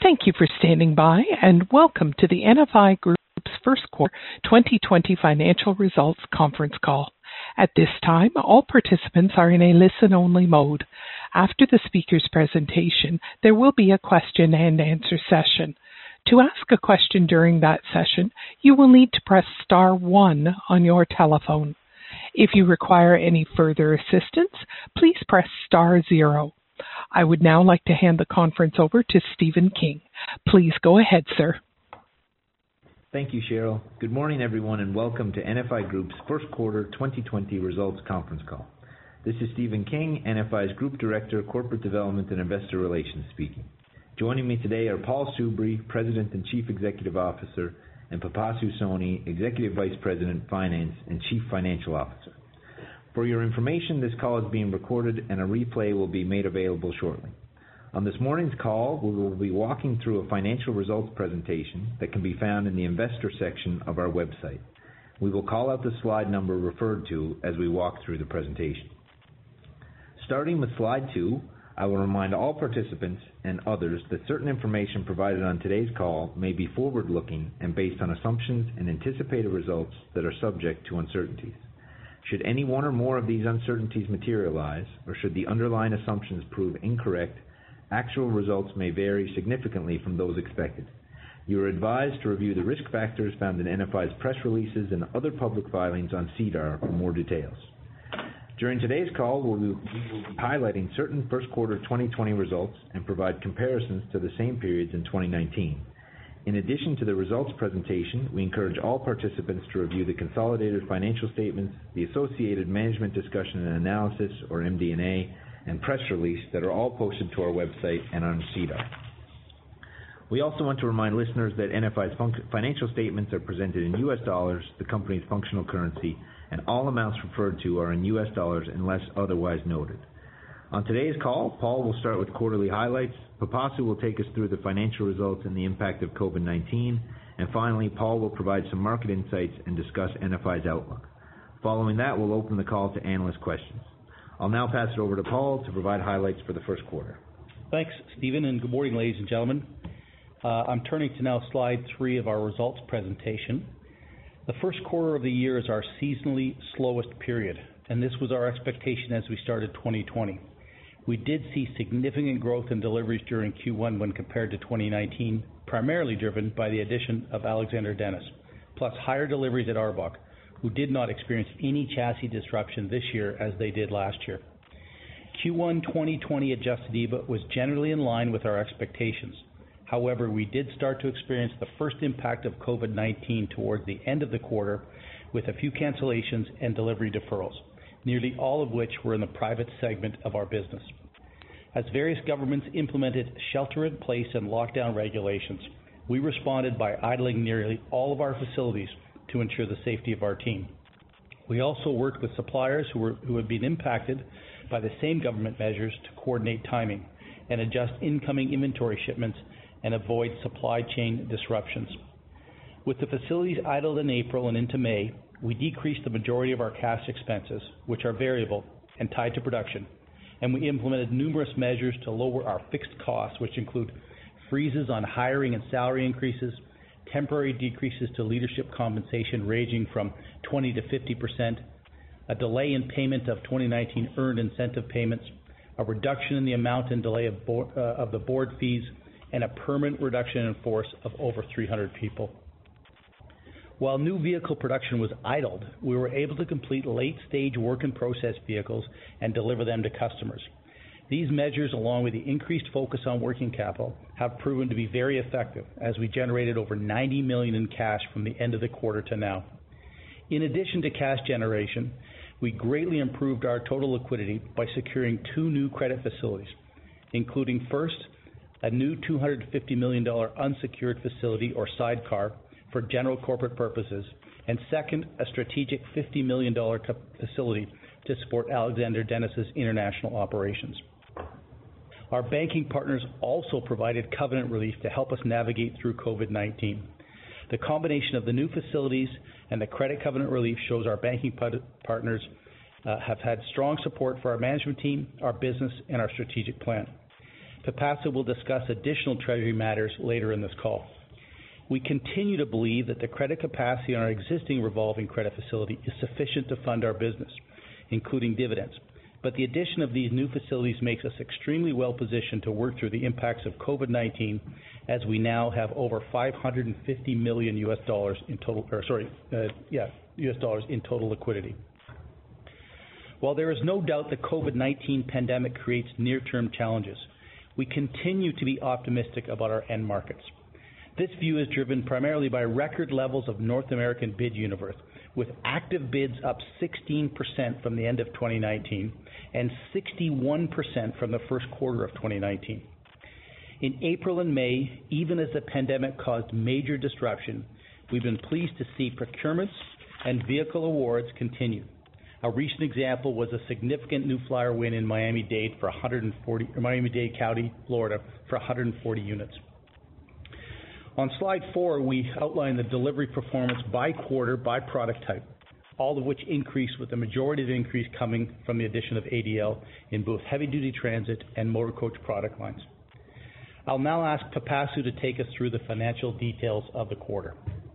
Thank you for standing by, and welcome to the NFI Group's first quarter 2020 financial results conference call. At this time, all participants are in a listen-only mode. After the speaker's presentation, there will be a question and answer session. To ask a question during that session, you will need to press star 1 on your telephone. If you require any further assistance, please press star 0. I would now like to hand the conference over to Stephen King. Please go ahead, sir. Thank you, Cheryl. Good morning, everyone, and welcome to NFI Group's first quarter 2020 results conference call. This is Stephen King, NFI's Group Director, Corporate Development and Investor Relations speaking. Joining me today are Paul Soubry, President and Chief Executive Officer, and Pipasu Soni, Executive Vice President, Finance and Chief Financial Officer. For your information, this call is being recorded and a replay will be made available shortly. On this morning's call, we will be walking through a financial results presentation that can be found in the investor section of our website. We will call out the slide number referred to as we walk through the presentation. Starting with slide 2, I will remind all participants and others that certain information provided on today's call may be forward-looking and based on assumptions and anticipated results that are subject to uncertainties. Should any one or more of these uncertainties materialize, or should the underlying assumptions prove incorrect, actual results may vary significantly from those expected. You are advised to review the risk factors found in NFI's press releases and other public filings on SEDAR for more details. During today's call, we will be highlighting certain first quarter 2020 results and provide comparisons to the same periods in 2019. In addition to the results presentation, we encourage all participants to review the consolidated financial statements, the associated management discussion and analysis, or MD&A, and press release that are all posted to our website and on SEDAR. We also want to remind listeners that NFI's financial statements are presented in U.S. dollars, the company's functional currency, and all amounts referred to are in U.S. dollars unless otherwise noted. On today's call, Paul will start with quarterly highlights, Pipasu will take us through the financial results and the impact of COVID-19, and finally, Paul will provide some market insights and discuss NFI's outlook. Following that, we'll open the call to analyst questions. I'll now pass it over to Paul to provide highlights for the first quarter. Thanks, Stephen, and good morning, ladies and gentlemen. I'm turning to now slide 3 of our results presentation. The first quarter of the year is our seasonally slowest period, and this was our expectation as we started 2020. We did see significant growth in deliveries during Q1 when compared to 2019, primarily driven by the addition of Alexander Dennis, plus higher deliveries at Arbach, who did not experience any chassis disruption this year as they did last year. Q1 2020 adjusted EBIT was generally in line with our expectations. However, we did start to experience the first impact of COVID-19 towards the end of the quarter with a few cancellations and delivery deferrals, nearly all of which were in the private segment of our business. As various governments implemented shelter-in-place and lockdown regulations, we responded by idling nearly all of our facilities to ensure the safety of our team. We also worked with suppliers who had been impacted by the same government measures to coordinate timing and adjust incoming inventory shipments and avoid supply chain disruptions. With the facilities idled in April and into May, we decreased the majority of our cash expenses, which are variable and tied to production, and we implemented numerous measures to lower our fixed costs, which include freezes on hiring and salary increases, temporary decreases to leadership compensation ranging from 20 to 50%, a delay in payment of 2019 earned incentive payments, a reduction in the amount and delay of the board fees, and a permanent reduction in force of over 300 people. While new vehicle production was idled, we were able to complete late-stage work-in-process vehicles and deliver them to customers. These measures, along with the increased focus on working capital, have proven to be very effective as we generated over $90 million in cash from the end of the quarter to now. In addition to cash generation, we greatly improved our total liquidity by securing 2 new credit facilities, including first, a new $250 million unsecured facility or sidecar for general corporate purposes, and second, a strategic $50 million facility to support Alexander Dennis's international operations. Our banking partners also provided covenant relief to help us navigate through COVID-19. The combination of the new facilities and the credit covenant relief shows our banking partners have had strong support for our management team, our business, and our strategic plan. Pipasu will discuss additional Treasury matters later in this call. We continue to believe that the credit capacity on our existing revolving credit facility is sufficient to fund our business, including dividends. But the addition of these new facilities makes us extremely well positioned to work through the impacts of COVID-19, as we now have over $550 million US dollars in total liquidity. While there is no doubt the COVID-19 pandemic creates near-term challenges, we continue to be optimistic about our end markets. This view is driven primarily by record levels of North American bid universe, with active bids up 16% from the end of 2019 and 61% from the first quarter of 2019. In April and May, even as the pandemic caused major disruption, we've been pleased to see procurements and vehicle awards continue. A recent example was a significant New Flyer win in Miami-Dade County, Florida, for 140 units. On slide 4, we outline the delivery performance by quarter by product type, all of which increased, with the majority of the increase coming from the addition of ADL in both heavy-duty transit and motor coach product lines. I'll now ask Pipasu to take us through the financial details of the quarter.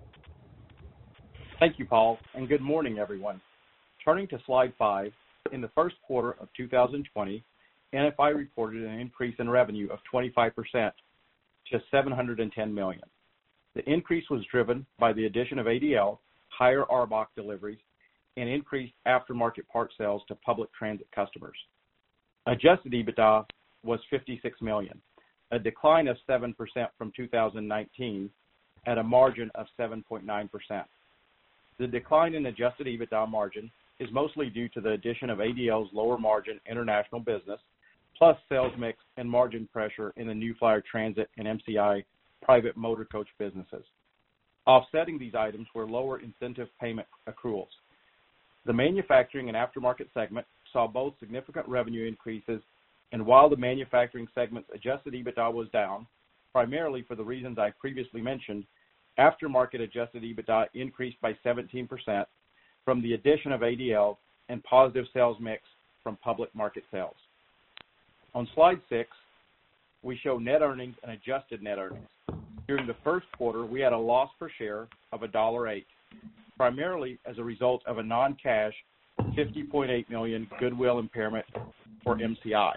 Thank you, Paul, and good morning, everyone. Turning to slide 5, in the first quarter of 2020, NFI reported an increase in revenue of 25% to $710 million. The increase was driven by the addition of ADL, higher ARBOC deliveries, and increased aftermarket part sales to public transit customers. Adjusted EBITDA was $56 million, a decline of 7% from 2019 at a margin of 7.9%. The decline in adjusted EBITDA margin is mostly due to the addition of ADL's lower margin international business, plus sales mix and margin pressure in the New Flyer Transit and MCI private motor coach businesses. Offsetting these items were lower incentive payment accruals. The manufacturing and aftermarket segment saw both significant revenue increases, and while the manufacturing segment's adjusted EBITDA was down, primarily for the reasons I previously mentioned, aftermarket adjusted EBITDA increased by 17% from the addition of ADL and positive sales mix from public market sales. On slide 6, we show net earnings and adjusted net earnings. During the first quarter, we had a loss per share of $1.08, primarily as a result of a non-cash $50.8 million goodwill impairment for MCI.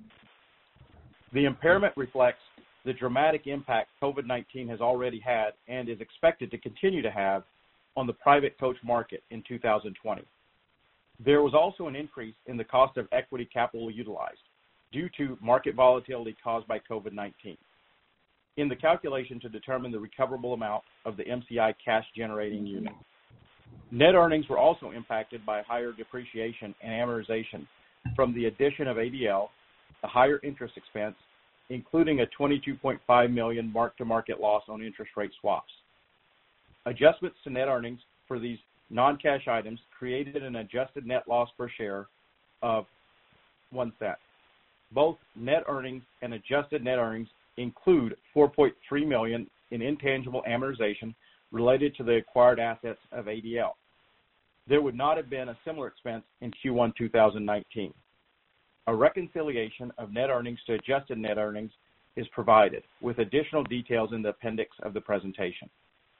The impairment reflects the dramatic impact COVID-19 has already had and is expected to continue to have on the private coach market in 2020. There was also an increase in the cost of equity capital utilized due to market volatility caused by COVID-19 in the calculation to determine the recoverable amount of the MCI cash-generating unit. Net earnings were also impacted by higher depreciation and amortization from the addition of ADL, the higher interest expense, including a $22.5 million mark-to-market loss on interest rate swaps. Adjustments to net earnings for these non-cash items created an adjusted net loss per share of 1 cent. Both net earnings and adjusted net earnings include $4.3 million in intangible amortization related to the acquired assets of ADL. There would not have been a similar expense in Q1 2019. A reconciliation of net earnings to adjusted net earnings is provided, with additional details in the appendix of the presentation.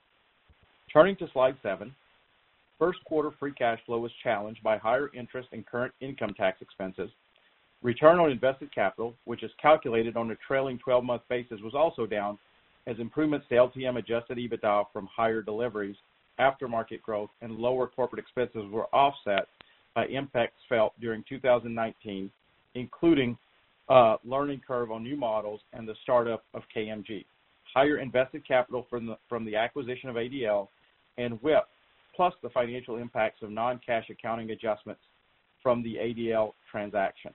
Turning to slide 7, first quarter free cash flow was challenged by higher interest and current income tax expenses. Return on invested capital, which is calculated on a trailing 12-month basis, was also down as improvements to LTM adjusted EBITDA from higher deliveries, aftermarket growth, and lower corporate expenses were offset by impacts felt during 2019, including learning curve on new models and the startup of KMG, higher invested capital from the acquisition of ADL, and WIP, plus the financial impacts of non-cash accounting adjustments from the ADL transaction.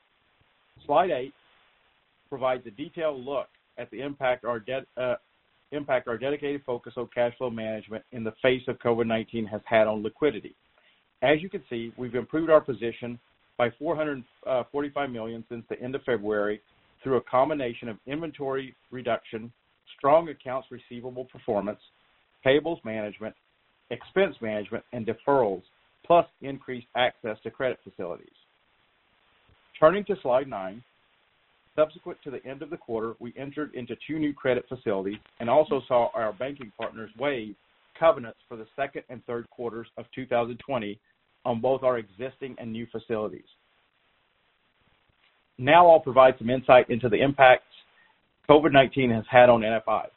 Slide 8 provides a detailed look at the impact our dedicated focus on cash flow management in the face of COVID-19 has had on liquidity. As you can see, we've improved our position by $445 million since the end of February through a combination of inventory reduction, strong accounts receivable performance, payables management, expense management, and deferrals, plus increased access to credit facilities. Turning to slide 9, Subsequent to the end of the quarter, we entered into 2 new credit facilities and also saw our banking partners waive covenants for the second and third quarters of 2020 on both our existing and new facilities. Now I'll provide some insight into the impacts COVID-19 has had on NFI.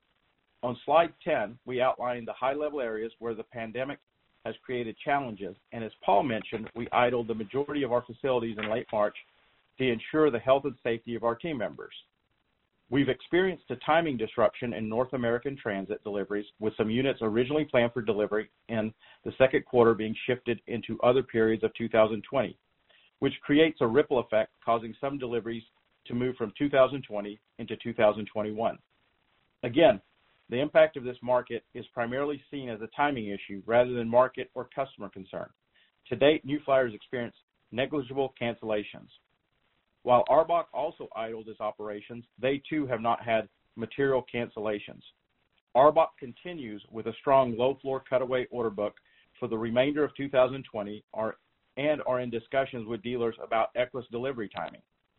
On slide 10, we outline the high-level areas where the pandemic has created challenges, and as Paul mentioned, we idled the majority of our facilities in late March to ensure the health and safety of our team members. We've experienced a timing disruption in North American transit deliveries, with some units originally planned for delivery in the second quarter being shifted into other periods of 2020, which creates a ripple effect, causing some deliveries to move from 2020 into 2021. Again, the impact of this market is primarily seen as a timing issue rather than market or customer concern. To date, New Flyer has experienced negligible cancellations. While ARBOC also idled its operations, they too have not had material cancellations. ARBOC continues with a strong low-floor cutaway order book for the remainder of 2020 and are in discussions with dealers about Equus delivery timing.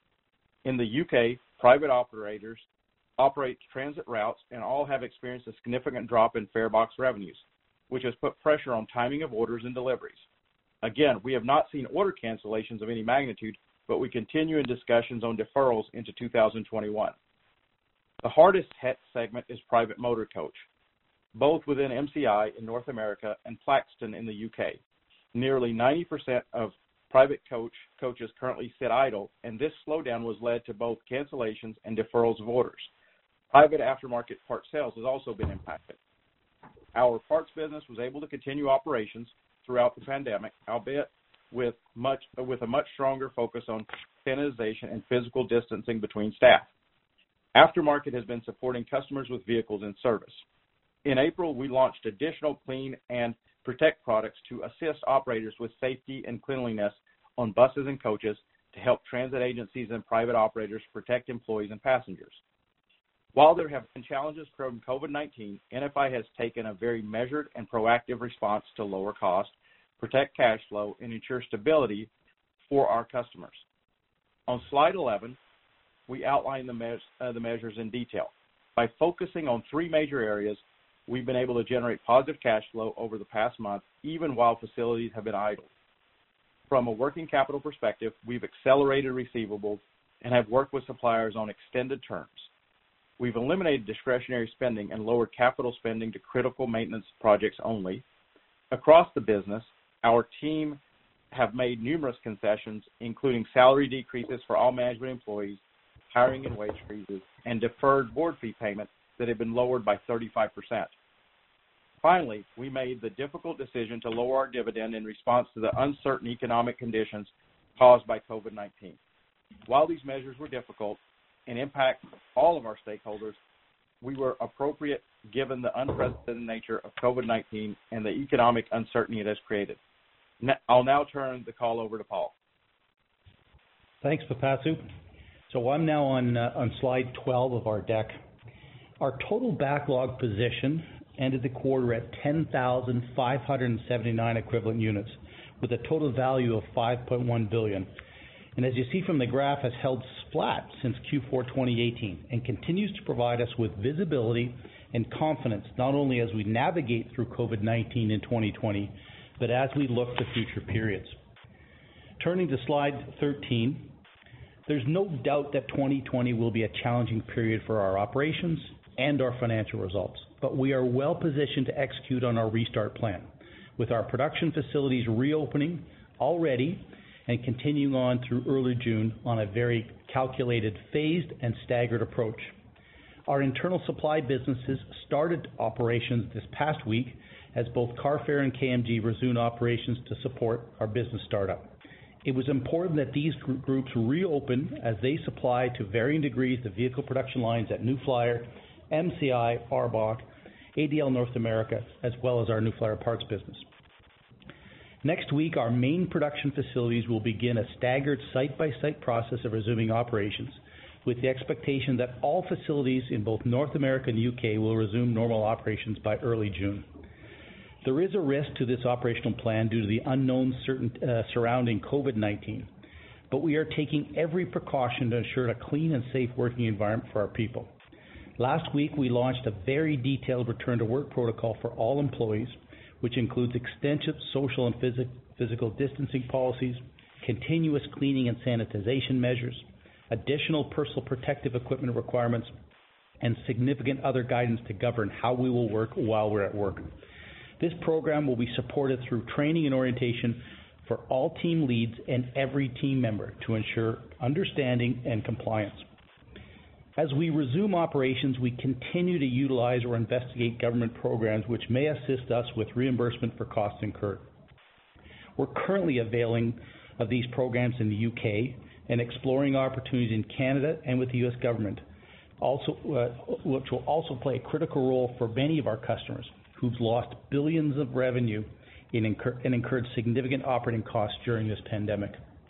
In the UK, private operators operate transit routes and all have experienced a significant drop in farebox revenues, which has put pressure on timing of orders and deliveries. Again, we have not seen order cancellations of any magnitude, but we continue in discussions on deferrals into 2021. The hardest hit segment is private motor coach, both within MCI in North America and Plaxton in the UK. Nearly 90% of private coaches currently sit idle, and this slowdown was led to both cancellations and deferrals of orders. Private aftermarket part sales has also been impacted. Our parts business was able to continue operations throughout the pandemic, albeit with a much stronger focus on sanitization and physical distancing between staff. Aftermarket has been supporting customers with vehicles in service. In April, we launched additional clean and protect products to assist operators with safety and cleanliness on buses and coaches to help transit agencies and private operators protect employees and passengers. While there have been challenges from COVID-19, NFI has taken a very measured and proactive response to lower cost, protect cash flow, and ensure stability for our customers. On slide 11, we outline the measures in detail. By focusing on 3 major areas, we've been able to generate positive cash flow over the past month, even while facilities have been idle. From a working capital perspective, we've accelerated receivables and have worked with suppliers on extended terms. We've eliminated discretionary spending and lowered capital spending to critical maintenance projects only. Across the business, our team have made numerous concessions, including salary decreases for all management employees, hiring and wage freezes, and deferred board fee payments that have been lowered by 35%. Finally, we made the difficult decision to lower our dividend in response to the uncertain economic conditions caused by COVID-19. While these measures were difficult and impact all of our stakeholders, we were appropriate given the unprecedented nature of COVID-19 and the economic uncertainty it has created. I'll now turn the call over to Paul. Thanks, Pipasu. So I'm now on slide 12 of our deck. Our total backlog position ended the quarter at 10,579 equivalent units, with a total value of $5.1 billion. And as you see from the graph, has held flat since Q4 2018 and continues to provide us with visibility and confidence, not only as we navigate through COVID-19 in 2020, but as we look to future periods. Turning to slide 13, there's no doubt that 2020 will be a challenging period for our operations and our financial results, but we are well positioned to execute on our restart plan, with our production facilities reopening already and continuing on through early June on a very calculated, phased and staggered approach. Our internal supply businesses started operations this past week as both Carfair and KMG resumed operations to support our business startup. It was important that these groups reopen as they supply to varying degrees the vehicle production lines at New Flyer, MCI, ARBOC, ADL North America, as well as our New Flyer parts business. Next week, our main production facilities will begin a staggered site-by-site process of resuming operations, with the expectation that all facilities in both North America and UK will resume normal operations by early June. There is a risk to this operational plan due to the unknown surrounding COVID-19, but we are taking every precaution to ensure a clean and safe working environment for our people. Last week, we launched a very detailed return to work protocol for all employees, which includes extensive social and physical distancing policies, continuous cleaning and sanitization measures, additional personal protective equipment requirements, and significant other guidance to govern how we will work while we're at work. This program will be supported through training and orientation for all team leads and every team member to ensure understanding and compliance. As we resume operations, we continue to utilize or investigate government programs which may assist us with reimbursement for costs incurred. We're currently availing of these programs in the UK and exploring opportunities in Canada and with the US government, which will also play a critical role for many of our customers who've lost billions of revenue and incurred significant operating costs during this pandemic.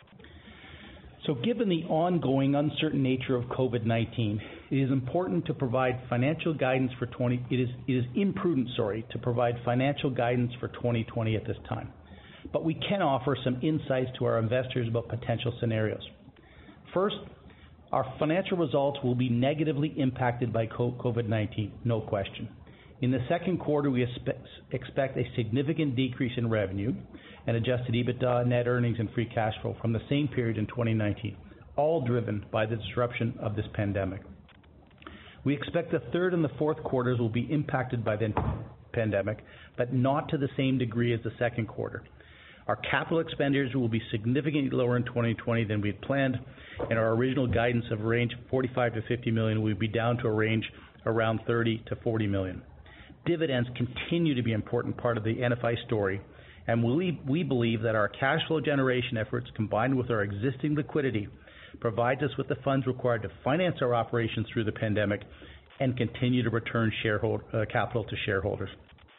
So given the ongoing uncertain nature of COVID-19, it is important to provide financial guidance for it is imprudent, to provide financial guidance for 2020 at this time. But we can offer some insights to our investors about potential scenarios. First, our financial results will be negatively impacted by COVID-19, no question. In the second quarter, we expect a significant decrease in revenue and adjusted EBITDA, net earnings, and free cash flow from the same period in 2019, all driven by the disruption of this pandemic. We expect the third and the fourth quarters will be impacted by the pandemic, but not to the same degree as the second quarter. Our capital expenditures will be significantly lower in 2020 than we had planned, and our original guidance of a range of $45 to $50 million will be down to a range around $30 to $40 million. Dividends continue to be an important part of the NFI story, and we believe that our cash flow generation efforts, combined with our existing liquidity, provides us with the funds required to finance our operations through the pandemic and continue to return capital to shareholders.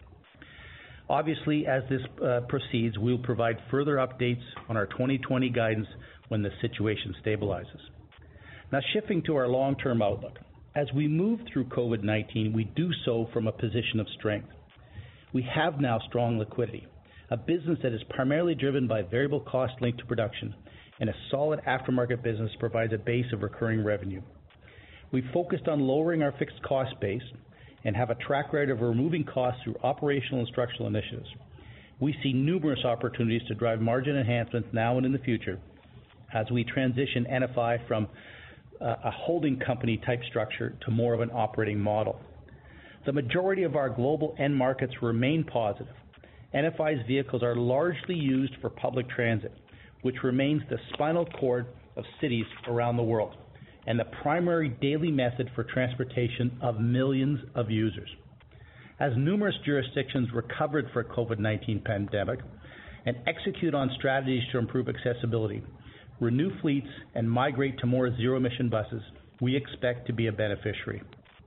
Obviously, as this proceeds, we will provide further updates on our 2020 guidance when the situation stabilizes. Now, shifting to our long-term outlook. As we move through COVID-19, we do so from a position of strength. We have now strong liquidity, a business that is primarily driven by variable cost linked to production, and a solid aftermarket business provides a base of recurring revenue. We focused on lowering our fixed cost base and have a track record of removing costs through operational and structural initiatives. We see numerous opportunities to drive margin enhancements now and in the future as we transition NFI from a holding company type structure to more of an operating model. The majority of our global end markets remain positive. NFI's vehicles are largely used for public transit, which remains the spinal cord of cities around the world and the primary daily method for transportation of millions of users. As numerous jurisdictions recovered from COVID-19 pandemic and execute on strategies to improve accessibility, renew fleets, and migrate to more zero-emission buses, we expect to be a beneficiary.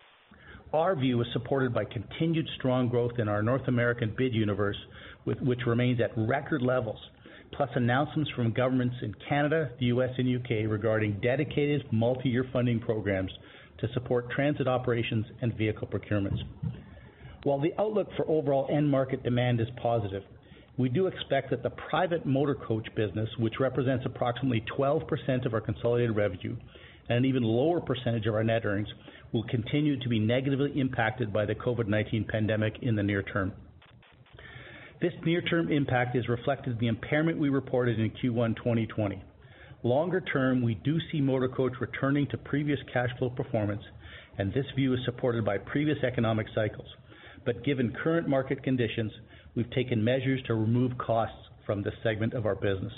Our view is supported by continued strong growth in our North American bid universe, which remains at record levels, plus announcements from governments in Canada, the US, and UK regarding dedicated multi-year funding programs to support transit operations and vehicle procurements. While the outlook for overall end market demand is positive, we do expect that the private motor coach business, which represents approximately 12% of our consolidated revenue and an even lower percentage of our net earnings, will continue to be negatively impacted by the COVID-19 pandemic in the near term. This near-term impact is reflected in the impairment we reported in Q1 2020. Longer term, we do see motor coach returning to previous cash flow performance, and this view is supported by previous economic cycles. But given current market conditions, we've taken measures to remove costs from this segment of our business.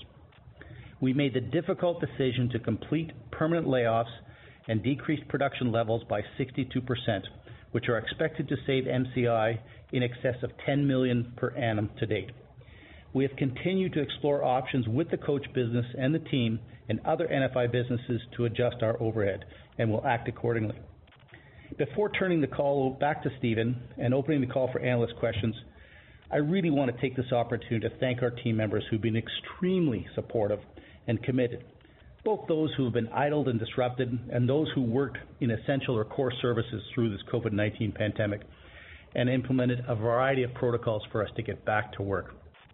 We made the difficult decision to complete permanent layoffs and decrease production levels by 62%, which are expected to save MCI in excess of $10 million per annum to date. We have continued to explore options with the coach business and the team and other NFI businesses to adjust our overhead, and will act accordingly. Before turning the call back to Stephen and opening the call for analyst questions, I really want to take this opportunity to thank our team members who've been extremely supportive and committed, both those who have been idled and disrupted and those who worked in essential or core services through this COVID-19 pandemic and implemented a variety of protocols for us to get back to work.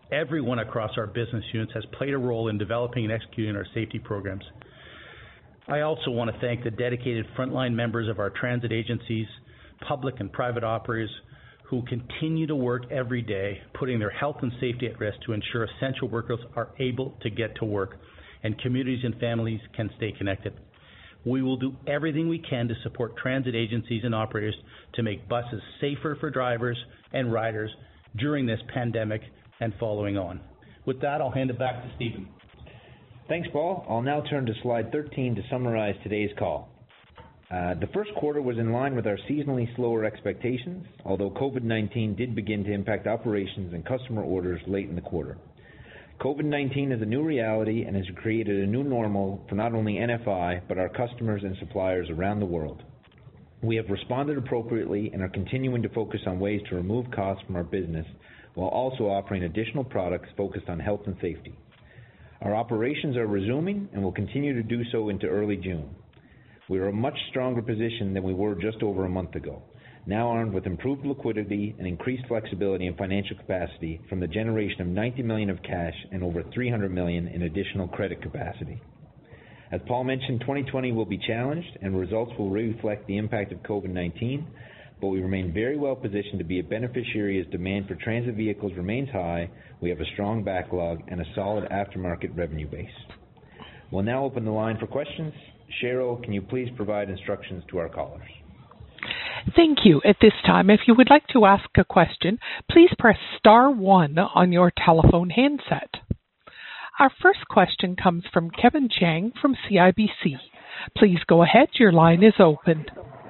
Everyone across our business units has played a role in developing and executing our safety programs. I also want to thank the dedicated frontline members of our transit agencies, public and private operators, who continue to work every day, putting their health and safety at risk to ensure essential workers are able to get to work and communities and families can stay connected. We will do everything we can to support transit agencies and operators to make buses safer for drivers and riders during this pandemic and following on. With that, I'll hand it back to Stephen. Thanks, Paul. I'll now turn to slide 13 to summarize today's call. The first quarter was in line with our seasonally slower expectations, although COVID-19 did begin to impact operations and customer orders late in the quarter. COVID-19 is a new reality and has created a new normal for not only NFI, but our customers and suppliers around the world. We have responded appropriately and are continuing to focus on ways to remove costs from our business, while also offering additional products focused on health and safety. Our operations are resuming and will continue to do so into early June. We are in a much stronger position than we were just over a month ago, now armed with improved liquidity and increased flexibility and financial capacity from the generation of $90 million of cash and over $300 million in additional credit capacity. As Paul mentioned, 2020 will be challenged and results will reflect the impact of COVID-19, but we remain very well positioned to be a beneficiary as demand for transit vehicles remains high. We have a strong backlog and a solid aftermarket revenue base. We'll now open the line for questions. Cheryl, can you please provide instructions to our callers? Thank you. At this time, if you would like to ask a question, please press star 1 on your telephone handset. Our first question comes from Kevin Chiang from CIBC. Please go ahead. Your line is open.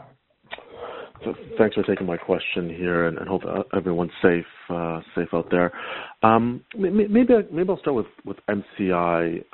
So thanks for taking my question here, and hope everyone's safe out there. Maybe I'll start with MCI.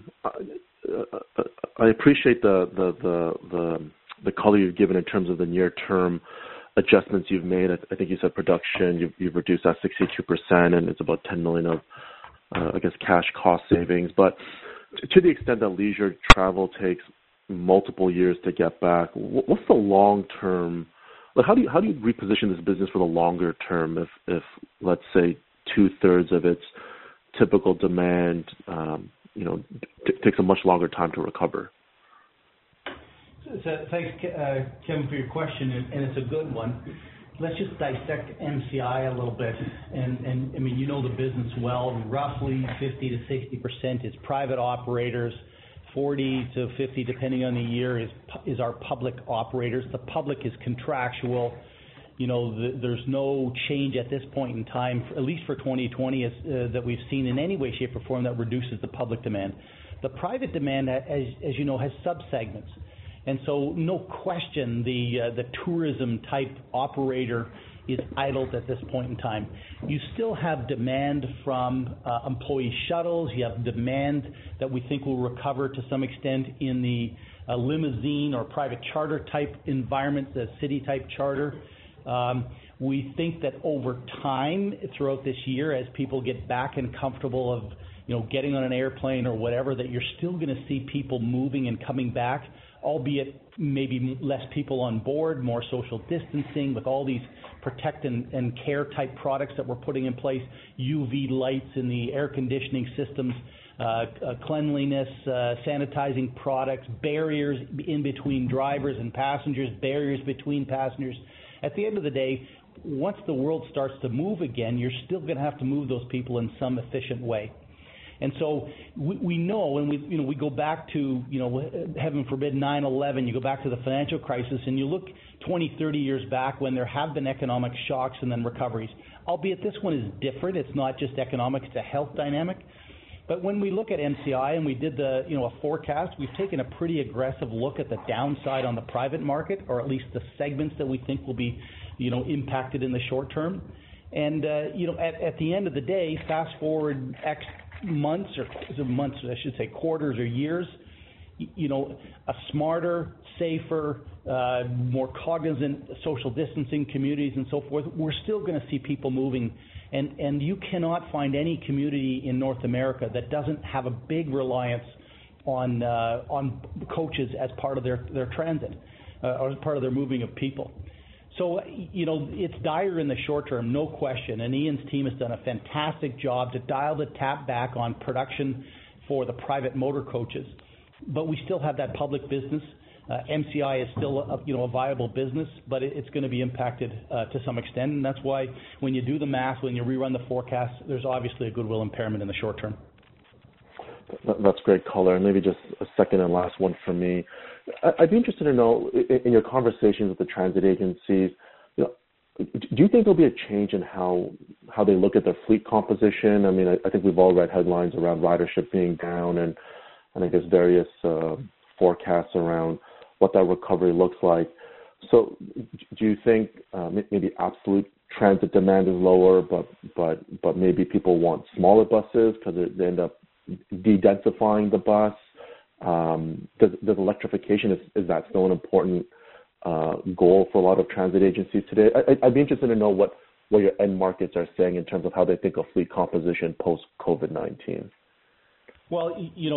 I appreciate the color you've given in terms of the near-term adjustments you've made. I think you said production, you've reduced that 62%, and it's about $10 million of, cash cost savings. But to the extent that leisure travel takes multiple years to get back, what's the long-term? Like, how do you reposition this business for the longer term if let's say 2/3 of its typical demand, takes a much longer time to recover? So thanks, Kevin, for your question, and it's a good one. Let's just dissect MCI a little bit, and I mean, you know the business well. Roughly 50 to 60% is private operators, 40 to 50, depending on the year, is our public operators. The public is contractual. There's no change at this point in time, at least for 2020, that we've seen in any way, shape, or form that reduces the public demand. The private demand, as you know, has sub-segments. And so no question the tourism type operator is idled at this point in time. You still have demand from employee shuttles. You have demand that we think will recover to some extent in the limousine or private charter type environment, the city type charter. We think that over time, throughout this year, as people get back and comfortable of getting on an airplane or whatever, that you're still going to see people moving and coming back, albeit maybe less people on board, more social distancing with all these protect and care type products that we're putting in place, UV lights in the air conditioning systems, cleanliness, sanitizing products, barriers in between drivers and passengers, barriers between passengers. At the end of the day, once the world starts to move again, you're still going to have to move those people in some efficient way. And so we know, and we go back to, heaven forbid, 9/11, you go back to the financial crisis, and you look 20, 30 years back when there have been economic shocks and then recoveries. Albeit this one is different. It's not just economic, it's a health dynamic. But when we look at MCI and we did a forecast, we've taken a pretty aggressive look at the downside on the private market, or at least the segments that we think will be, impacted in the short term. And, at the end of the day, fast forward X months, quarters or years, a smarter, safer, more cognizant social distancing communities and so forth, we're still going to see people moving. And you cannot find any community in North America that doesn't have a big reliance on coaches as part of their transit, or as part of their moving of people. So, it's dire in the short term, no question, and Ian's team has done a fantastic job to dial the tap back on production for the private motor coaches. But we still have that public business. MCI is still a viable business, but it's going to be impacted to some extent, and that's why when you do the math, when you rerun the forecast, there's obviously a goodwill impairment in the short term. That's great color. And maybe just a second and last one for me. I'd be interested to know, in your conversations with the transit agencies, do you think there'll be a change in how they look at their fleet composition? I mean, I think we've all read headlines around ridership being down, and I guess various forecasts around what that recovery looks like. So, do you think maybe absolute transit demand is lower, but maybe people want smaller buses because they end up de-densifying the bus? Does electrification, is that still an important goal for a lot of transit agencies today? I'd be interested to know what your end markets are saying in terms of how they think of fleet composition post-COVID-19. Well,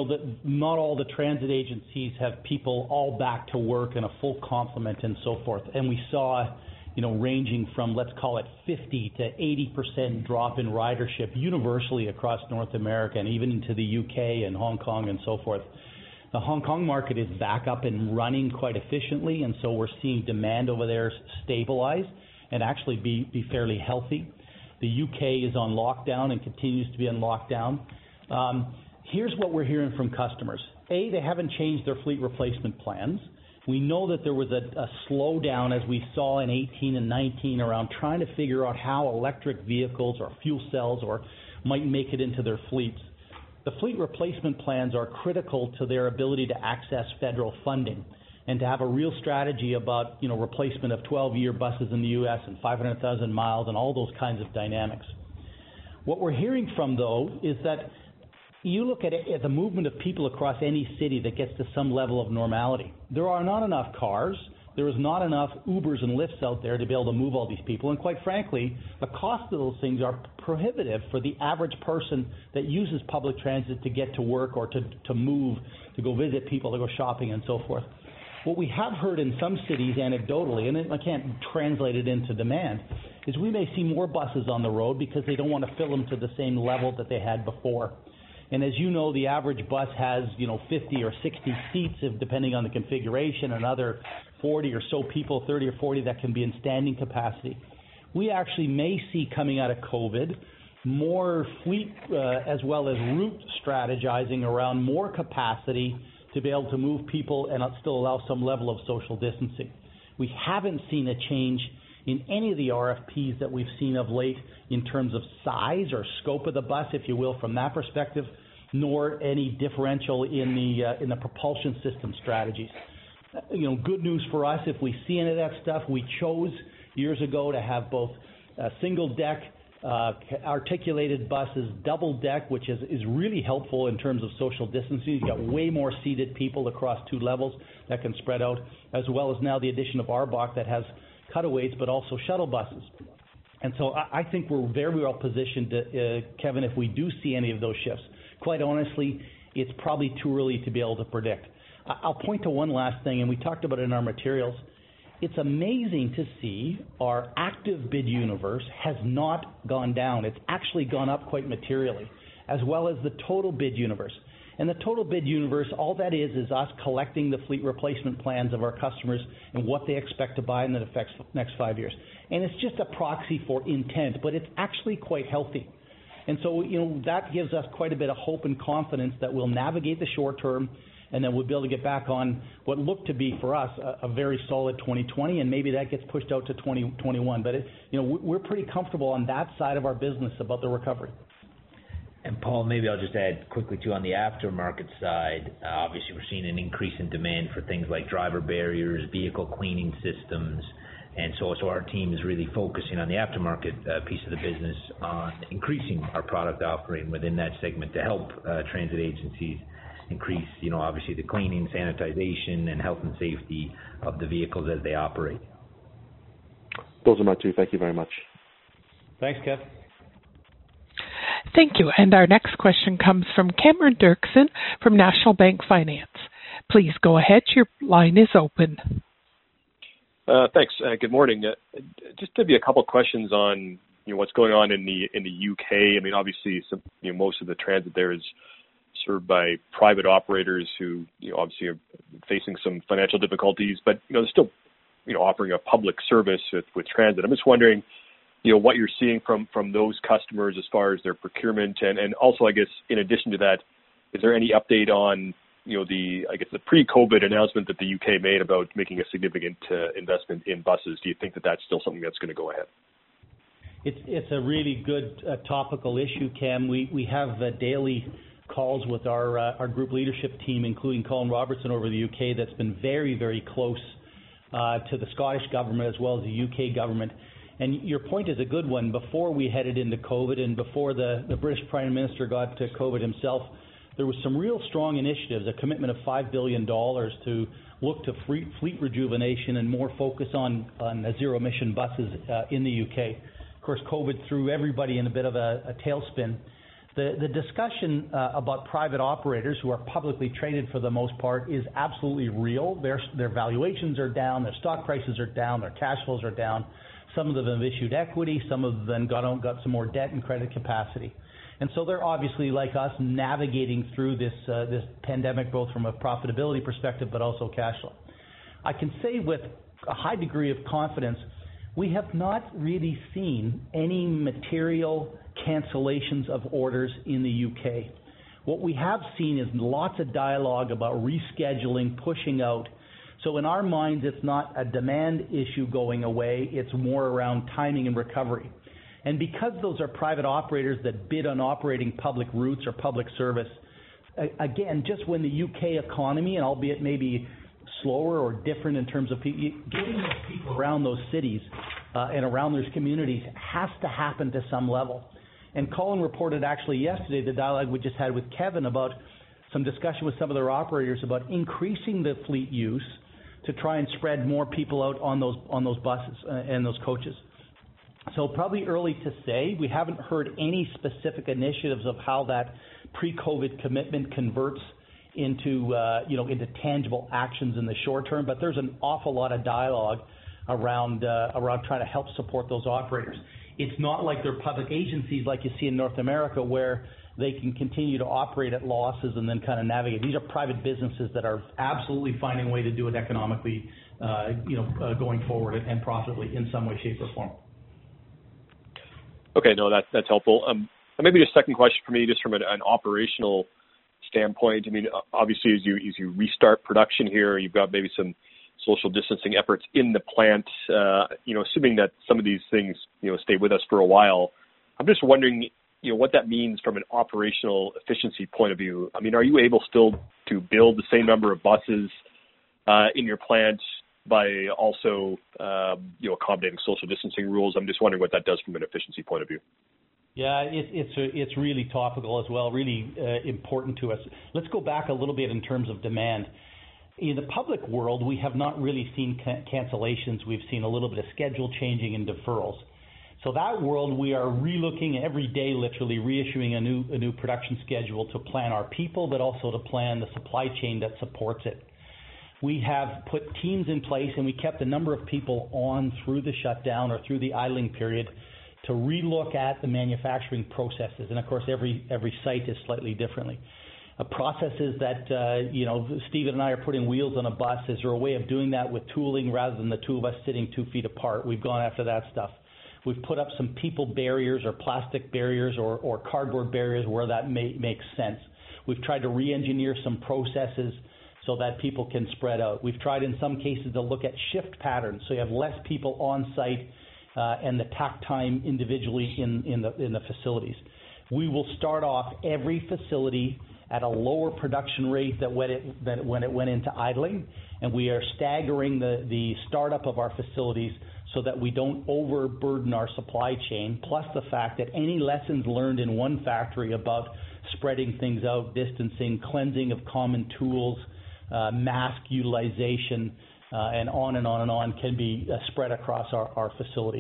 not all the transit agencies have people all back to work in a full complement and so forth. And we saw, ranging from, let's call it 50 to 80% drop in ridership universally across North America and even into the UK and Hong Kong and so forth. The Hong Kong market is back up and running quite efficiently, and so we're seeing demand over there stabilize and actually be fairly healthy. The UK is on lockdown and continues to be on lockdown. Here's what we're hearing from customers. A, they haven't changed their fleet replacement plans. We know that there was a slowdown, as we saw in 18 and 19, around trying to figure out how electric vehicles or fuel cells might make it into their fleets. The fleet replacement plans are critical to their ability to access federal funding and to have a real strategy about, replacement of 12-year buses in the U.S. and 500,000 miles and all those kinds of dynamics. What we're hearing from, though, is that you look at it, at the movement of people across any city that gets to some level of normality. There are not enough cars. There is not enough Ubers and Lyfts out there to be able to move all these people. And quite frankly, the cost of those things are prohibitive for the average person that uses public transit to get to work or to move, to go visit people, to go shopping and so forth. What we have heard in some cities anecdotally, and I can't translate it into demand, is we may see more buses on the road because they don't want to fill them to the same level that they had before. And as you know, the average bus has, 50 or 60 seats, depending on the configuration, another 40 or so people, 30 or 40 that can be in standing capacity. We actually may see, coming out of COVID, more fleet as well as route strategizing around more capacity to be able to move people and still allow some level of social distancing. We haven't seen a change in any of the RFPs that we've seen of late in terms of size or scope of the bus, if you will, from that perspective, nor any differential in the propulsion system strategies. Good news for us, if we see any of that stuff, we chose years ago to have both single deck, articulated buses, double deck, which is really helpful in terms of social distancing. You've got way more seated people across two levels that can spread out, as well as now the addition of ARBOC that has cutaways but also shuttle buses. And so I think we're very well positioned, Kevin, if we do see any of those shifts. Quite honestly, it's probably too early to be able to predict. I'll point to one last thing, and we talked about it in our materials. It's amazing to see our active bid universe has not gone down. It's actually gone up quite materially, as well as the total bid universe. And the total bid universe, all that is us collecting the fleet replacement plans of our customers and what they expect to buy in the next 5 years. And it's just a proxy for intent, but it's actually quite healthy. And so, that gives us quite a bit of hope and confidence that we'll navigate the short term and then we'll be able to get back on what looked to be, for us, a very solid 2020, and maybe that gets pushed out to 2021. But, we're pretty comfortable on that side of our business about the recovery. And Paul, maybe I'll just add quickly too on the aftermarket side. Obviously, we're seeing an increase in demand for things like driver barriers, vehicle cleaning systems, and so our team is really focusing on the aftermarket piece of the business on increasing our product offering within that segment to help transit agencies increase, obviously the cleaning, sanitization, and health and safety of the vehicles as they operate. Those are my two. Thank you very much. Thanks, Kev. Thank you. And our next question comes from Cameron Dirksen from National Bank Finance. Please go ahead. Your line is open. Thanks. Good morning. Just maybe a couple of questions on what's going on in the UK. I mean, obviously, most of the transit there is served by private operators who obviously are facing some financial difficulties, but they're still offering a public service with transit. I'm just wondering what you're seeing from those customers as far as their procurement, and also, I guess, in addition to that, is there any update on the pre-COVID announcement that the UK made about making a significant investment in buses? Do you think that that's still something that's going to go ahead? It's a really good topical issue, Cam. We have daily calls with our group leadership team, including Colin Robertson over the UK, that's been very, very close to the Scottish government as well as the UK government. And your point is a good one. Before we headed into COVID and before the British Prime Minister got to COVID himself, there was some real strong initiatives, a commitment of $5 billion to look to fleet rejuvenation and more focus on zero-emission buses in the UK. Of course, COVID threw everybody in a bit of a tailspin. The discussion about private operators who are publicly traded for the most part is absolutely real. Their valuations are down, their stock prices are down, their cash flows are down. Some of them have issued equity, some of them got some more debt and credit capacity. And so they're obviously, like us, navigating through this pandemic, both from a profitability perspective but also cash flow. I can say with a high degree of confidence, we have not really seen any material cancellations of orders in the UK. What we have seen is lots of dialogue about rescheduling, pushing out. So in our minds, it's not a demand issue going away, it's more around timing and recovery. And because those are private operators that bid on operating public routes or public service, again, just when the UK economy, and albeit maybe slower or different in terms of getting those people around those cities and around those communities has to happen to some level. And Colin reported actually yesterday the dialogue we just had with Kevin about some discussion with some of their operators about increasing the fleet use to try and spread more people out on those buses and those coaches. So probably early to say. We haven't heard any specific initiatives of how that pre-COVID commitment converts into tangible actions in the short term, but there's an awful lot of dialogue around trying to help support those operators. It's not like they're public agencies like you see in North America where they can continue to operate at losses and then kind of navigate. These are private businesses that are absolutely finding a way to do it economically, going forward and profitably in some way, shape, or form. Okay, no, that's helpful. And maybe a second question for me, just from an operational standpoint. I mean, obviously, as you restart production here, you've got maybe some social distancing efforts in the plant. Assuming that some of these things stay with us for a while, I'm just wondering what that means from an operational efficiency point of view. I mean, are you able still to build the same number of buses in your plant by also accommodating social distancing rules? I'm just wondering what that does from an efficiency point of view. Yeah, it's really topical as well, really important to us. Let's go back a little bit in terms of demand. In the public world, we have not really seen cancellations. We've seen a little bit of schedule changing and deferrals. So that world, we are relooking every day, literally reissuing a new production schedule to plan our people, but also to plan the supply chain that supports it. We have put teams in place, and we kept a number of people on through the shutdown or through the idling period to relook at the manufacturing processes. And of course, every site is slightly differently. Processes that, Stephen and I are putting wheels on a bus. Is there a way of doing that with tooling rather than the two of us sitting 2 feet apart? We've gone after that stuff. We've put up some people barriers or plastic barriers or cardboard barriers where that makes sense. We've tried to re-engineer some processes so that people can spread out. We've tried in some cases to look at shift patterns so you have less people on site and the tack time individually in the facilities. We will start off every facility at a lower production rate than when it went into idling, and we are staggering the startup of our facilities so that we don't overburden our supply chain, plus the fact that any lessons learned in one factory about spreading things out, distancing, cleansing of common tools, mask utilization, and on and on and on can be spread across our facilities.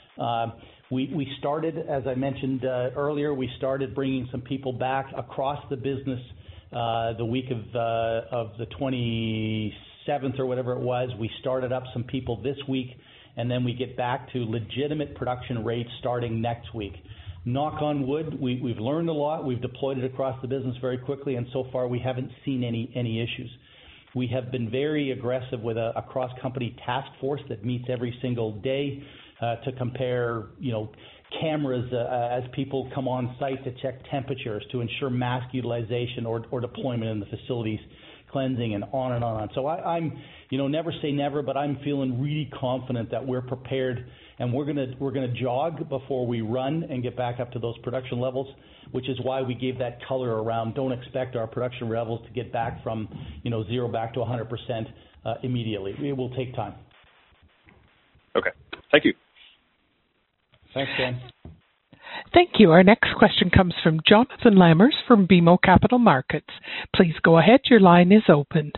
We started, as I mentioned earlier, we started bringing some people back across the business the week of the 26th 7th or whatever it was. We started up some people this week, and then we get back to legitimate production rates starting next week. Knock on wood, we've learned a lot. We've deployed it across the business very quickly, and so far we haven't seen any issues. We have been very aggressive with a cross-company task force that meets every single day to compare, cameras as people come on site to check temperatures, to ensure mask utilization or deployment in the facilities, cleansing, and on and on. So I'm never say never, but I'm feeling really confident that we're prepared, and we're gonna jog before we run and get back up to those production levels, which is why we gave that color around. Don't expect our production levels to get back from 0 back to 100% immediately. It will take time. Okay, thank you. Thanks, Dan. Thank you. Our next question comes from Jonathan Lammers from BMO Capital Markets. Please go ahead. Your line is open.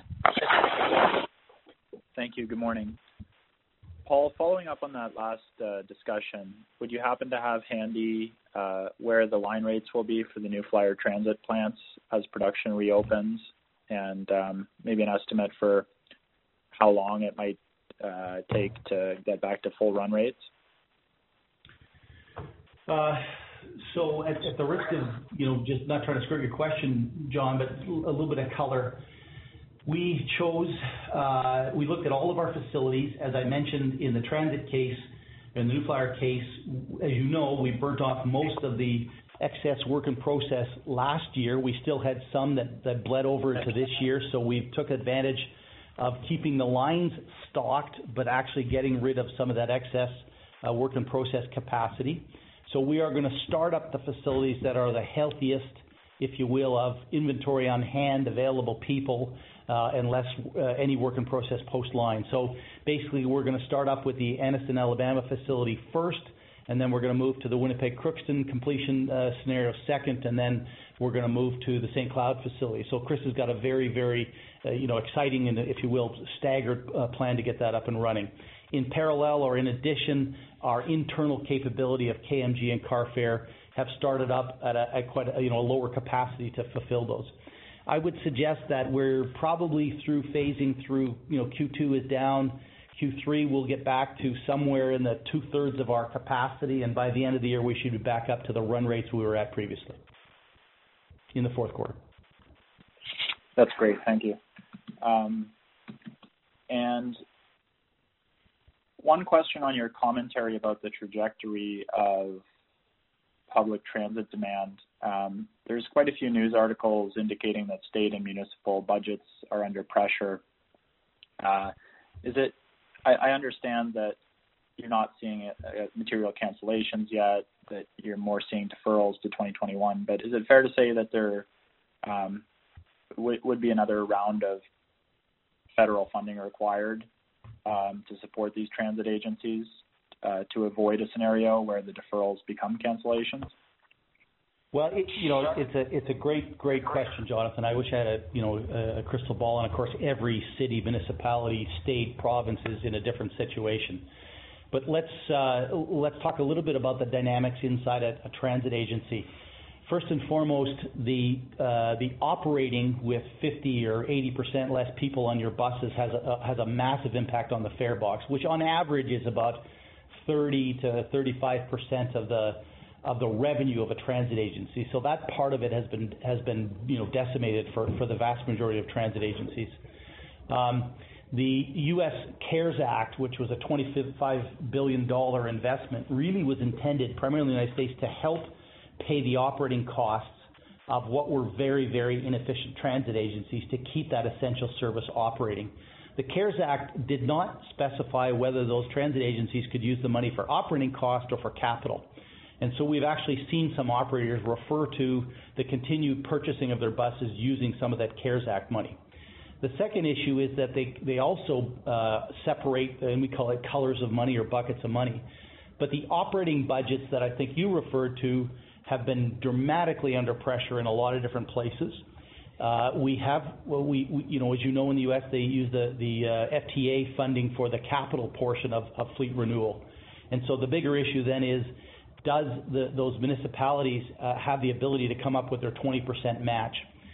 Thank you. Good morning. Paul, following up on that last discussion, would you happen to have handy where the line rates will be for the New Flyer transit plants as production reopens, and maybe an estimate for how long it might take to get back to full run rates? So at the risk of, just not trying to skirt your question, John, but a little bit of color, we looked at all of our facilities. As I mentioned in the transit case, in the New Flyer case, as you know, we burnt off most of the excess work in process last year. We still had some that bled over into this year, so we took advantage of keeping the lines stocked, but actually getting rid of some of that excess work in process capacity. So we are going to start up the facilities that are the healthiest, if you will, of inventory on hand, available people, and less any work in process post-line. So basically we're going to start up with the Anniston, Alabama facility first, and then we're going to move to the Winnipeg Crookston completion scenario second, and then we're going to move to the St. Cloud facility. So Chris has got a very, very exciting and, if you will, staggered plan to get that up and running. In parallel, or in addition, our internal capability of KMG and Carfair have started up at quite a lower capacity to fulfill those. I would suggest that we're probably through phasing through, Q2 is down, Q3 we'll get back to somewhere in the 2/3 of our capacity, and by the end of the year we should be back up to the run rates we were at previously in the fourth quarter. That's great, thank you. And one question on your commentary about the trajectory of public transit demand. There's quite a few news articles indicating that state and municipal budgets are under pressure. I understand that you're not seeing material cancellations yet, that you're more seeing deferrals to 2021, but is it fair to say that there would be another round of federal funding required to support these transit agencies to avoid a scenario where the deferrals become cancellations? Well, it's a great question, Jonathan. I wish I had a crystal ball, and of course every city, municipality, state, province is in a different situation. But let's talk a little bit about the dynamics inside a transit agency. First and foremost, the operating with 50 or 80% less people on your buses has a massive impact on the fare box, which on average is about 30 to 35% of the revenue of a transit agency. So that part of it has been decimated for the vast majority of transit agencies. The U.S. CARES Act, which was a $25 billion investment, really was intended primarily in the United States to help pay the operating costs of what were very, very inefficient transit agencies to keep that essential service operating. The CARES Act did not specify whether those transit agencies could use the money for operating cost or for capital. And so we've actually seen some operators refer to the continued purchasing of their buses using some of that CARES Act money. The second issue is that they also separate, and we call it colors of money or buckets of money. But the operating budgets that I think you referred to have been dramatically under pressure in a lot of different places. As you know, in the U.S. they use the FTA funding for the capital portion of fleet renewal. And so the bigger issue then is, those municipalities have the ability to come up with their 20% match?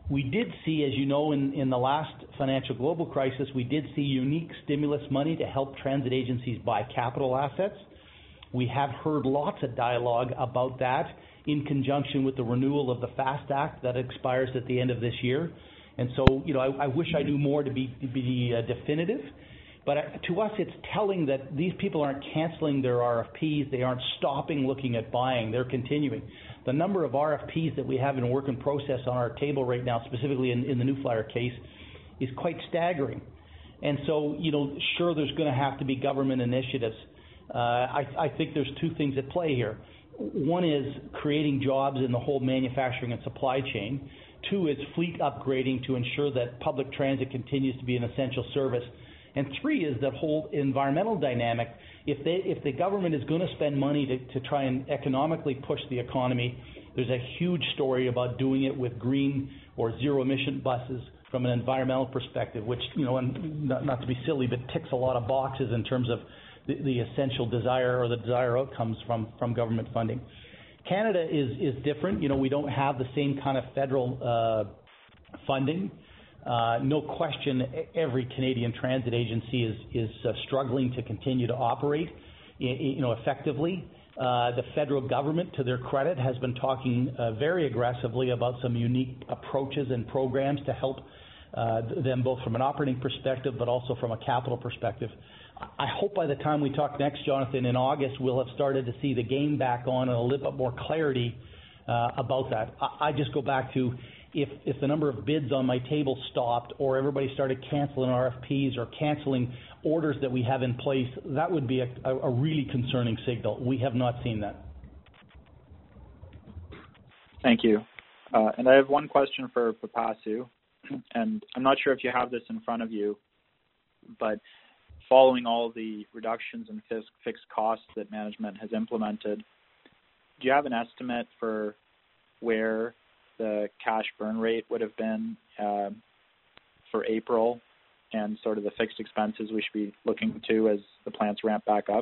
We did see, as you know, in the last financial global crisis, we did see unique stimulus money to help transit agencies buy capital assets. We have heard lots of dialogue about that in conjunction with the renewal of the FAST Act that expires at the end of this year. And so, I wish I knew more to be definitive. But to us, it's telling that these people aren't canceling their RFPs. They aren't stopping looking at buying. They're continuing. The number of RFPs that we have in work in process on our table right now, specifically in the New Flyer case, is quite staggering. And so, sure, there's going to have to be government initiatives. I think there's two things at play here. One is creating jobs in the whole manufacturing and supply chain. Two is fleet upgrading to ensure that public transit continues to be an essential service. And three is that whole environmental dynamic. If the government is going to spend money to try and economically push the economy, there's a huge story about doing it with green or zero emission buses from an environmental perspective, which, and not to be silly, but ticks a lot of boxes in terms of the essential desire or the desired outcomes from government funding. Canada is different. We don't have the same kind of federal funding. No question, every Canadian transit agency is struggling to continue to operate, effectively. The federal government, to their credit, has been talking very aggressively about some unique approaches and programs to help them both from an operating perspective but also from a capital perspective. I hope by the time we talk next, Jonathan, in August, we'll have started to see the game back on and a little bit more clarity about that. I just go back to if the number of bids on my table stopped or everybody started canceling RFPs or canceling orders that we have in place, that would be a really concerning signal. We have not seen that. Thank you. And I have one question for Pipasu, and I'm not sure if you have this in front of you, but following all the reductions in fixed costs that management has implemented, do you have an estimate for where the cash burn rate would have been for April and sort of the fixed expenses we should be looking to as the plants ramp back up?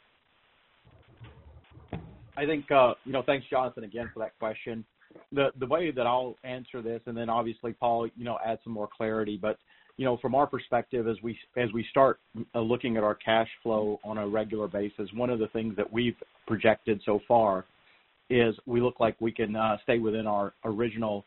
I think, thanks, Jonathan, again for that question. The way that I'll answer this, and then obviously Paul, add some more clarity, but from our perspective, as we start looking at our cash flow on a regular basis, one of the things that we've projected so far is we look like we can stay within our original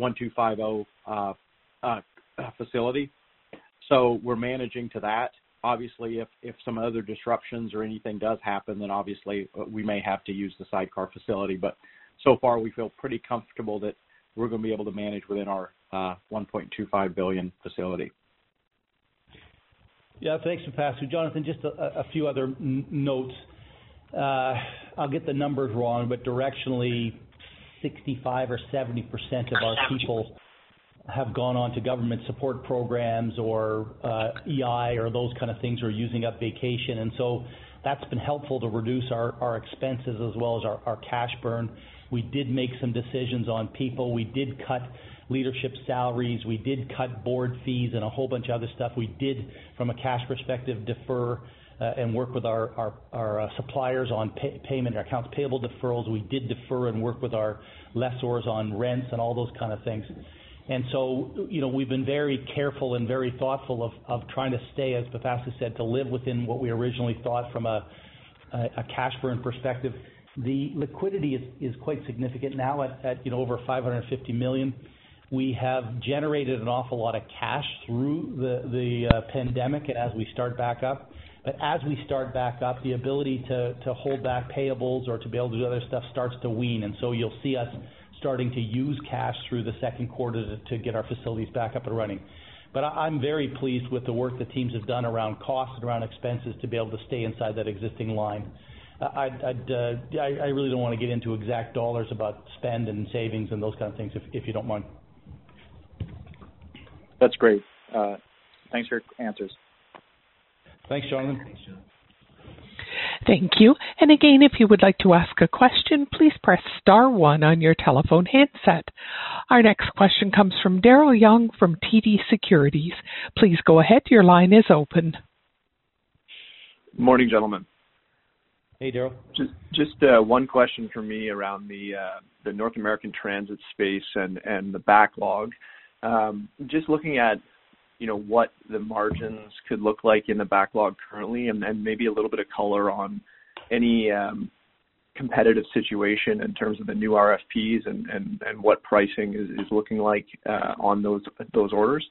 1250 facility. So we're managing to that. Obviously, if some other disruptions or anything does happen, then obviously we may have to use the sidecar facility. But so far, we feel pretty comfortable that we're going to be able to manage within our $1.25 billion facility. Yeah, thanks, Pipasu. Jonathan, just a few other notes. I'll get the numbers wrong, but directionally 65 or 70% of our people have gone on to government support programs or EI or those kind of things, or using up vacation. And so that's been helpful to reduce our expenses as well as our cash burn. We did make some decisions on people. We did cut leadership salaries. We did cut board fees and a whole bunch of other stuff. We did, from a cash perspective, defer and work with our suppliers on payment, our accounts payable deferrals. We did defer and work with our lessors on rents and all those kind of things. And so, we've been very careful and very thoughtful of trying to stay, as Pipasu said, to live within what we originally thought from a cash burn perspective. The liquidity is quite significant now at over $550 million. We have generated an awful lot of cash through the pandemic and as we start back up. But as we start back up, the ability to hold back payables or to be able to do other stuff starts to wane. And so you'll see us starting to use cash through the second quarter to get our facilities back up and running. But I'm very pleased with the work the teams have done around costs and around expenses to be able to stay inside that existing line. I really don't want to get into exact dollars about spend and savings and those kind of things, if you don't mind. That's great. Thanks for your answers. Thanks, Jonathan. Thank you. And again, if you would like to ask a question, please press *1 on your telephone handset. Our next question comes from Daryl Young from TD Securities. Please go ahead. Your line is open. Morning, gentlemen. Hey, Daryl. Just one question for me around the North American transit space and the backlog. Just looking at, what the margins could look like in the backlog currently, and maybe a little bit of color on any competitive situation in terms of the new RFPs and what pricing is looking like on those orders.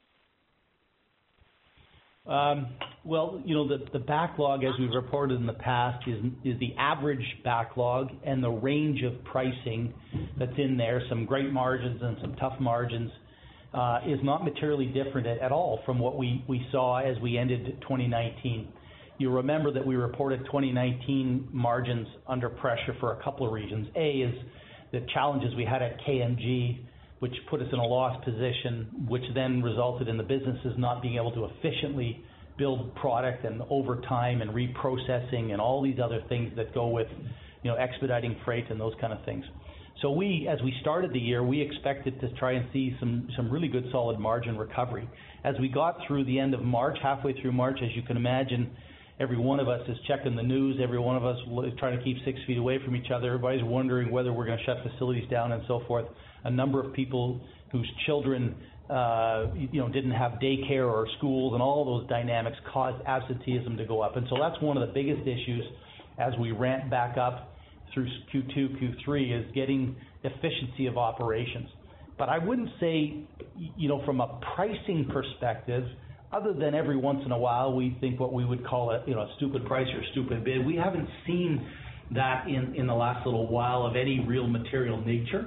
Well, the backlog, as we've reported in the past, is the average backlog, and the range of pricing that's in there, some great margins and some tough margins, is not materially different at all from what we saw as we ended 2019. You remember that we reported 2019 margins under pressure for a couple of reasons. A is the challenges we had at KMG, which put us in a loss position, which then resulted in the businesses not being able to efficiently build product and overtime and reprocessing and all these other things that go with, expediting freight and those kind of things. So as we started the year, we expected to try and see some really good solid margin recovery. As we got through the end of March, halfway through March, as you can imagine, every one of us is checking the news. Every one of us is trying to keep 6 feet away from each other. Everybody's wondering whether we're going to shut facilities down and so forth. A number of people whose children, didn't have daycare or schools, and all of those dynamics caused absenteeism to go up. And so that's one of the biggest issues as we ramp back up through Q2, Q3, is getting efficiency of operations. But I wouldn't say, from a pricing perspective, other than every once in a while we think what we would call a stupid price or stupid bid, we haven't seen that in the last little while of any real material nature.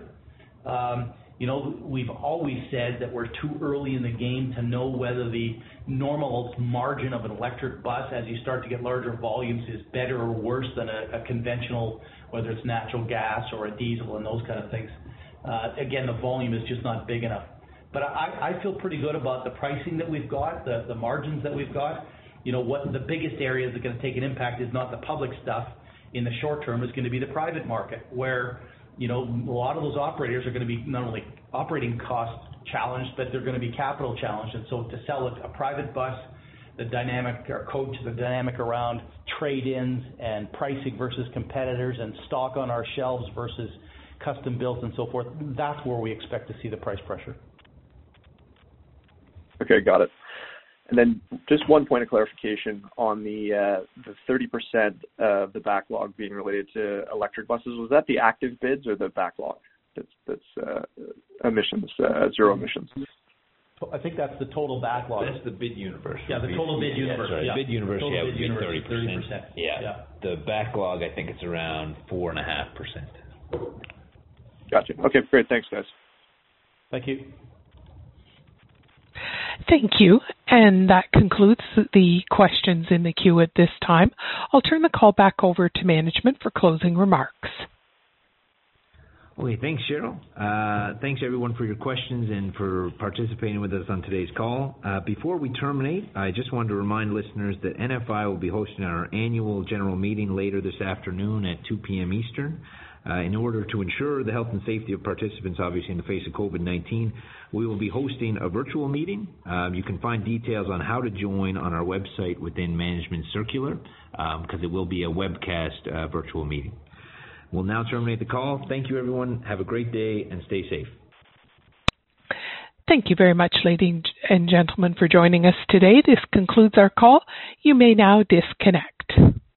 We've always said that we're too early in the game to know whether the normal margin of an electric bus, as you start to get larger volumes, is better or worse than a conventional, whether it's natural gas or a diesel and those kind of things. Again, the volume is just not big enough. But I feel pretty good about the pricing that we've got, the margins that we've got. What the biggest areas that are going to take an impact is not the public stuff in the short term, is going to be the private market, where a lot of those operators are going to be not only operating cost challenged, but they're going to be capital challenged. And so to sell a private bus, the dynamic, or coach, the dynamic around trade-ins and pricing versus competitors and stock on our shelves versus custom built and so forth, that's where we expect to see the price pressure. Okay, got it. And then just one point of clarification on the 30% of the backlog being related to electric buses. Was that the active bids or the backlog that's emissions, zero emissions? I think that's the total backlog. That's the bid universe. Yeah, the total bid universe. Sorry, yeah. Bid universe, total bid universe is 30%. Yeah. The backlog, I think it's around 4.5%. Gotcha. Okay, great. Thanks, guys. Thank you. Thank you. And that concludes the questions in the queue at this time. I'll turn the call back over to management for closing remarks. Okay, thanks, Cheryl. Thanks, everyone, for your questions and for participating with us on today's call. Before we terminate, I just wanted to remind listeners that NFI will be hosting our annual general meeting later this afternoon at 2 p.m. Eastern. In order to ensure the health and safety of participants, obviously in the face of COVID-19, we will be hosting a virtual meeting. You can find details on how to join on our website within Management Circular, because it will be a webcast virtual meeting. We'll now terminate the call. Thank you, everyone. Have a great day and stay safe. Thank you very much, ladies and gentlemen, for joining us today. This concludes our call. You may now disconnect.